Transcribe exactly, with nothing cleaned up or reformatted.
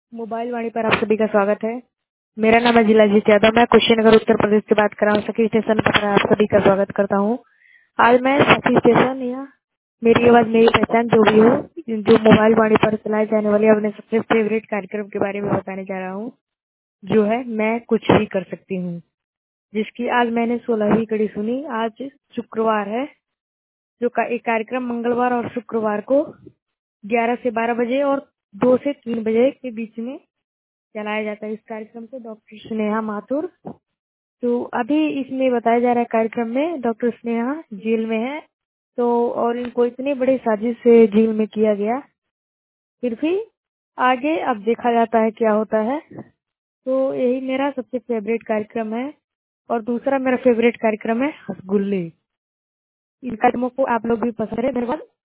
Mobile वाणी पर आप सभी का स्वागत है। मेरा नाम है जिलाजीत यादव। मैं कुशीनगर उत्तर प्रदेश से बात कर रहा हूँ। सखी स्टेशन पर आप सभी का स्वागत करता हूँ। आज मैं सखी स्टेशन या मेरी आवाज मेरी पहचान जो भी हो, जो मोबाइल वाणी पर चलाए जाने वाले अपने सबसे फेवरेट कार्यक्रम के बारे में बताने जा रहा हूँ, जो है मैं कुछ भी कर सकती हूँ, जिसकी आज मैंने सोलहवीं कड़ी सुनी। आज शुक्रवार है, जो का एक कार्यक्रम मंगलवार और शुक्रवार को ग्यारह से बारह बजे और दो से तीन बजे के बीच में चलाया जाता है। इस कार्यक्रम को डॉक्टर स्नेहा माथुर, तो अभी इसमें बताया जा रहा है कार्यक्रम में डॉक्टर स्नेहा जेल में है, तो और इनको इतने बड़े साजिश से जेल में किया गया, फिर भी आगे अब देखा जाता है क्या होता है। तो यही मेरा सबसे फेवरेट कार्यक्रम है। और दूसरा मेरा फेवरेट कार्यक्रम है हसगुल्ले। इन कार्यक्रमों को आप लोग भी पसंद है। धन्यवाद।